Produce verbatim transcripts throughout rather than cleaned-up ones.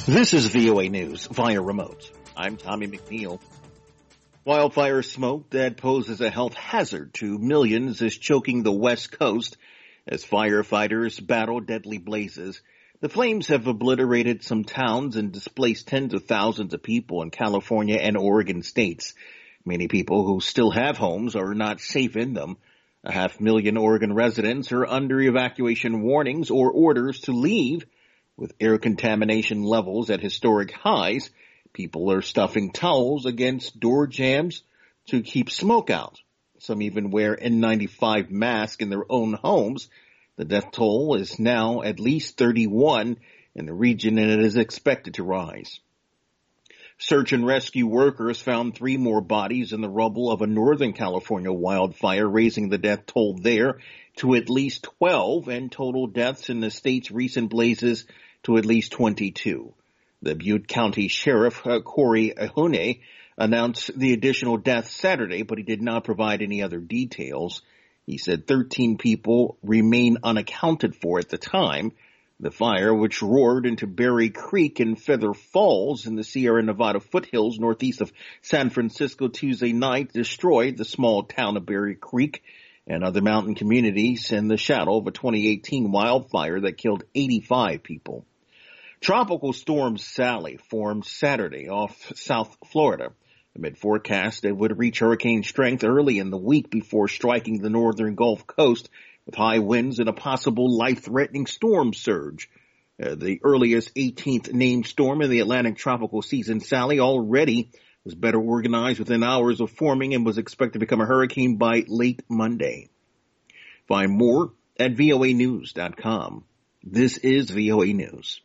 This is V O A News via remote. I'm Tommy McNeil. Wildfire smoke that poses a health hazard to millions is choking the West Coast as firefighters battle deadly blazes. The flames have obliterated some towns and displaced tens of thousands of people in California and Oregon states. Many people who still have homes are not safe in them. A half million Oregon residents are under evacuation warnings or orders to leave. With air contamination levels at historic highs, people are stuffing towels against door jambs to keep smoke out. Some even wear N ninety-five masks in their own homes. The death toll is now at least thirty-one in the region, and it is expected to rise. Search and rescue workers found three more bodies in the rubble of a Northern California wildfire, raising the death toll there to at least twelve, and total deaths in the state's recent blazes to at least twenty-two. The Butte County Sheriff, uh, Corey Ahune, announced the additional deaths Saturday, but he did not provide any other details. He said thirteen people remain unaccounted for at the time. The fire, which roared into Berry Creek in Feather Falls in the Sierra Nevada foothills northeast of San Francisco Tuesday night, destroyed the small town of Berry Creek and other mountain communities in the shadow of a twenty eighteen wildfire that killed eighty-five people. Tropical Storm Sally formed Saturday off South Florida amid forecasts that would reach hurricane strength early in the week before striking the northern Gulf Coast with high winds and a possible life-threatening storm surge. Uh, the earliest eighteenth named storm in the Atlantic tropical season, Sally, already was better organized within hours of forming and was expected to become a hurricane by late Monday. Find more at V O A news dot com. This is V O A News.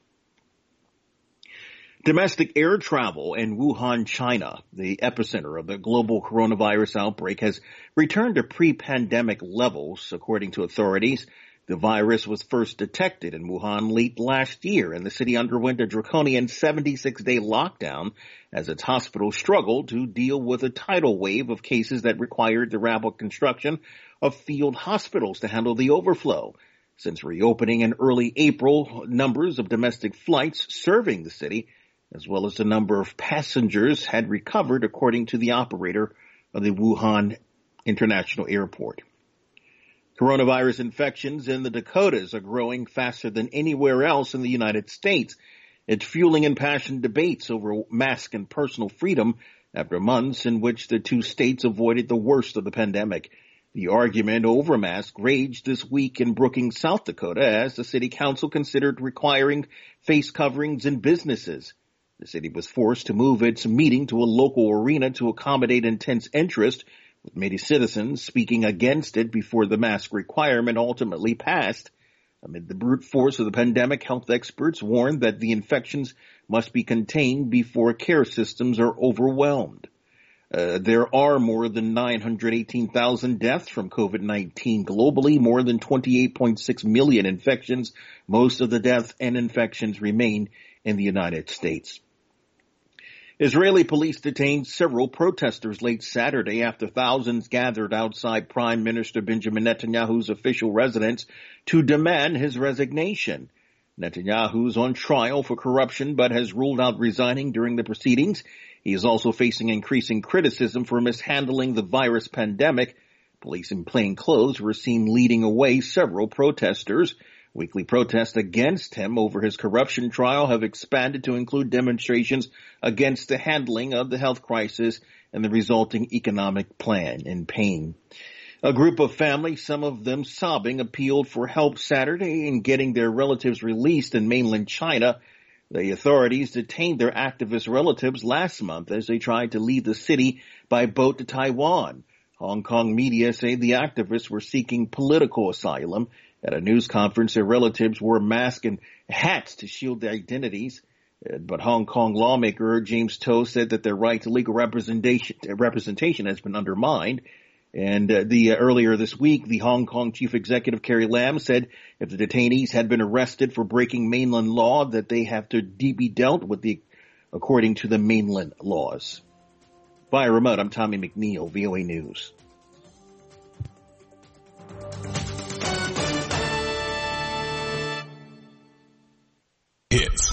Domestic air travel in Wuhan, China, the epicenter of the global coronavirus outbreak, has returned to pre-pandemic levels, according to authorities. The virus was first detected in Wuhan late last year, and the city underwent a draconian seventy-six day lockdown as its hospitals struggled to deal with a tidal wave of cases that required the rapid construction of field hospitals to handle the overflow. Since reopening in early April, numbers of domestic flights serving the city, as well as the number of passengers, had recovered, according to the operator of the Wuhan International Airport. Coronavirus infections in the Dakotas are growing faster than anywhere else in the United States. It's fueling impassioned debates over mask and personal freedom after months in which the two states avoided the worst of the pandemic. The argument over masks raged this week in Brookings, South Dakota, as the city council considered requiring face coverings in businesses. The city was forced to move its meeting to a local arena to accommodate intense interest, with many citizens speaking against it before the mask requirement ultimately passed. Amid the brute force of the pandemic, health experts warned that the infections must be contained before care systems are overwhelmed. Uh, there are more than nine hundred eighteen thousand deaths from COVID nineteen globally, more than twenty-eight point six million infections. Most of the deaths and infections remain in the United States. Israeli police detained several protesters late Saturday after thousands gathered outside Prime Minister Benjamin Netanyahu's official residence to demand his resignation. Netanyahu is on trial for corruption but has ruled out resigning during the proceedings. He is also facing increasing criticism for mishandling the virus pandemic. Police in plain clothes were seen leading away several protesters. Weekly protests against him over his corruption trial have expanded to include demonstrations against the handling of the health crisis and the resulting economic plan in pain. A group of families, some of them sobbing, appealed for help Saturday in getting their relatives released in mainland China. The authorities detained their activist relatives last month as they tried to leave the city by boat to Taiwan. Hong Kong media say the activists were seeking political asylum. At a news conference, their relatives wore masks and hats to shield their identities. But Hong Kong lawmaker James To said that their right to legal representation, representation has been undermined. And uh, the uh, earlier this week, the Hong Kong chief executive Carrie Lam said if the detainees had been arrested for breaking mainland law, that they have to de- be dealt with the according to the mainland laws. Via remote, I'm Tommy McNeil, V O A News.